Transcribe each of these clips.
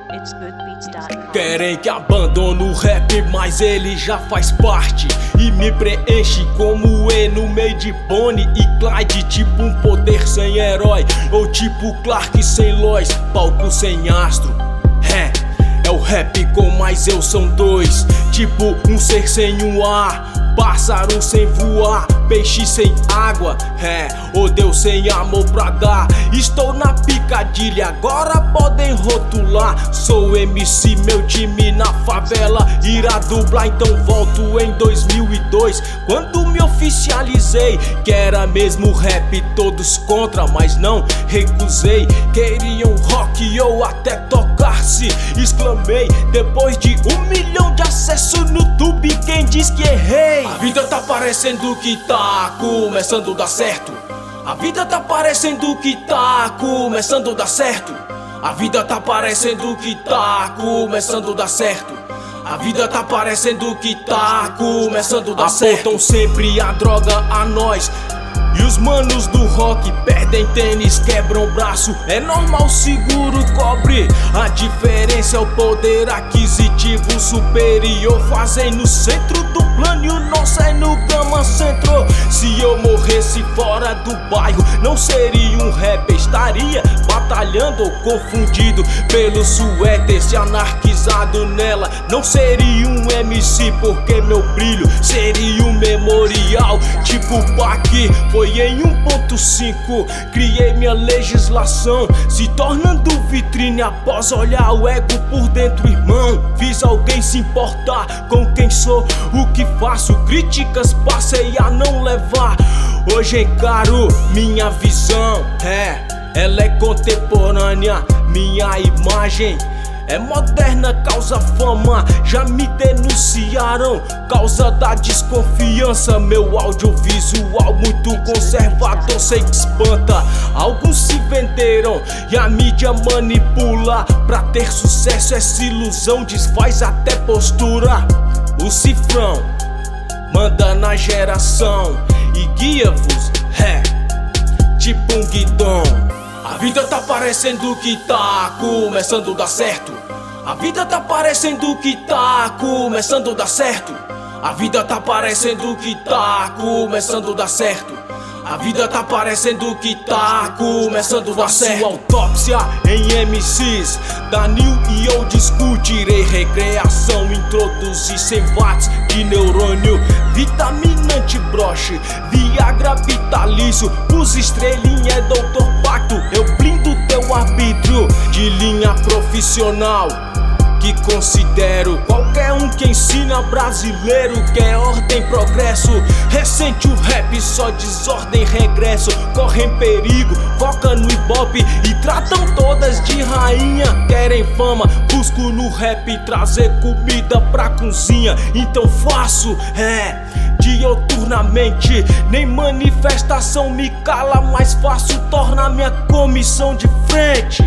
Querem que abandone o rap, mas ele já faz parte e me preenche como E no meio de Bonnie e Clyde. Tipo um poder sem herói, ou tipo Clark sem Lois, palco sem astro. É o rap com mais eu são dois, tipo um ser sem um ar, pássaro sem voar, peixe sem água, ou Deus sem amor pra dar. Estou na picadilha, agora podem rotular. Sou MC, meu time na favela irá dublar. Então volto em 2002, quando me oficializei, que era mesmo rap, todos contra, mas não recusei. Queriam rock ou até tocar-se, exclamei. Depois de 1 milhão de acessos no YouTube, quem diz que errei? A vida tá parecendo que tá começando a dar certo. A vida tá parecendo que tá começando a dar certo. A vida tá parecendo que tá começando a dar certo. A vida tá parecendo que tá começando a dar certo. Apontam sempre a droga a nós, e os manos do rock perdem tênis, quebram braço. É normal, seguro cobre. A diferença é o poder aquisitivo superior. Fazem no centro do plano e o nosso é no Gama Centro. Se eu morresse fora do bairro, não seria um rapper, estaria batalhando ou confundido pelo suéter, se anarquizado nela. Não seria um MC, porque meu brilho seria um memorial. Tipo Pac, foi em 1.5, criei minha legislação, se tornando vitrine após olhar o ego por dentro, irmão. Fiz alguém se importar com quem sou, o que faço, críticas passei a não levar. Hoje encaro minha visão, ela é contemporânea, minha imagem é moderna, causa fama, já me denunciaram, causa da desconfiança. Meu audiovisual muito conservador, sei que espanta. Alguns se venderam e a mídia manipula. Pra ter sucesso essa ilusão desfaz até postura. O cifrão manda na geração e guia-vos, tipo um guidão. A vida tá parecendo que tá começando a dar certo. A vida tá parecendo que tá começando a dar certo. A vida tá parecendo que tá começando a dar certo. A vida tá parecendo que tá começando a dar certo. Autópsia em MCs, da New e Old School. Tirei recreação, introduzi 100 watts de neurônio, vitamina antibroche, Viagra vitalício. Os estrelinha é Doutor Pacto, eu blindo teu arbítrio. De linha profissional que considero, qualquer um que ensina brasileiro quer ordem, progresso. Recente o rap, só desordem, regresso. Correm perigo, foca no ibope e tratam todas de rainha. Querem fama, busco no rap trazer comida pra cozinha. Então faço, dioturnamente. Nem manifestação me cala, mais fácil torna minha comissão de frente.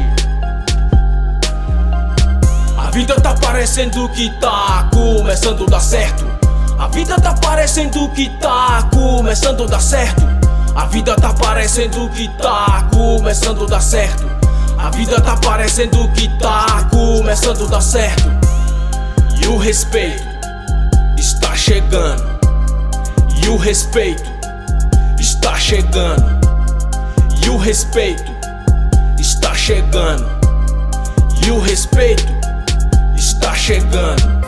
A vida tá parecendo que tá começando a dar certo. A vida tá parecendo que tá começando a dar certo. A vida tá parecendo que tá começando a dar certo. A vida tá parecendo que tá começando a dar certo. E o respeito está chegando. E o respeito está chegando. E o respeito está chegando. E o respeito está chegando.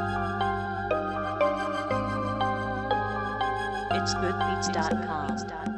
It's goodbeats.com.